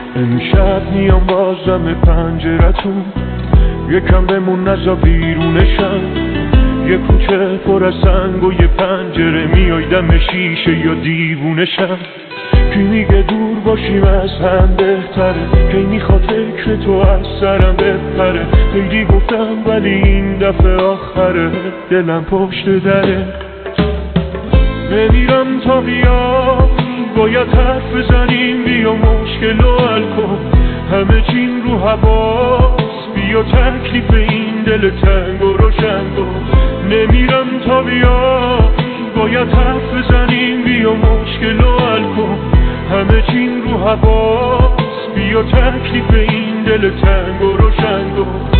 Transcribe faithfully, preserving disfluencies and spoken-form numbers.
امشب میام بازم پنجرتون، یکم بمون نزا بیرونشم. یه کوچه پر از سنگ و یه پنجره، میای دم شیشه یا دیوونشم. کی میگه دور باشیم از هم بهتره، کی میخواد فکر تو از سرم بپره. خیلی گفتم ولی این دفعه آخره، دلم پشت دره. نمیرم تا بیام، باید حرف بزنیم، بیا مشکل رو حل کن. همه چیم رو حواس، بیا تکلیف این دل تنگ و روشن کن. نمیرم تا بیام، باید حرف بزنیم، بیا مشکل رو حل کن. همه چیم رو حواس، بیا تکلیف این دل تنگ و روشن کن.